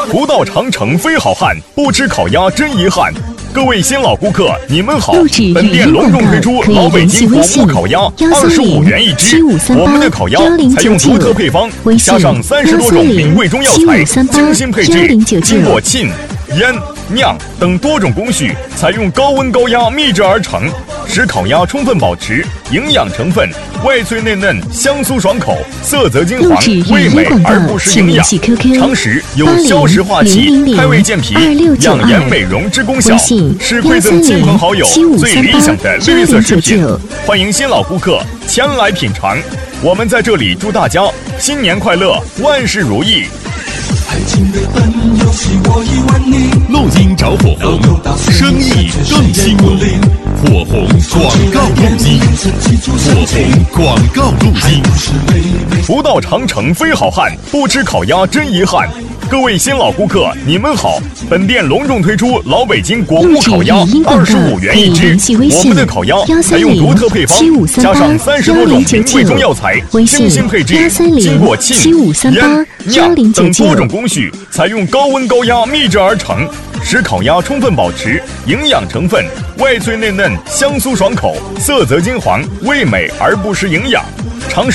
不到长城非好汉，不吃烤鸭真遗憾。各位新老顾客，你们好！本店隆重推出老北京果木烤鸭，25元一只。我们的烤鸭采用独特配方，加上30多种名贵中药材，精心配置，经过浸、腌、酿等多种工序，采用高温高压秘制而成，使烤鸭充分保持营养成分，外脆内嫩，香酥爽口，色泽金黄，味美而不失营养。常食有消食化气、开胃健脾、养颜美容之功效，是馈赠亲朋好友最理想的绿色食品。欢迎新老顾客前来品尝。我们在这里祝大家新年快乐，万事如意。 路经着火红，生意更兴隆。火红广告路径，火红广告路径。 不到长城非好汉，不吃烤鸭真遗憾。各位新老顾客，你们好！本店隆重推出老北京果木烤鸭，25元一只。我们的烤鸭采用独特配方，加上30多种名贵中药材，精心配置，经过浸、腌、酿等多种工序，采用高温高压秘制而成，使烤鸭充分保持营养成分，外脆内嫩，香酥爽口，色泽金黄，味美而不失营养。常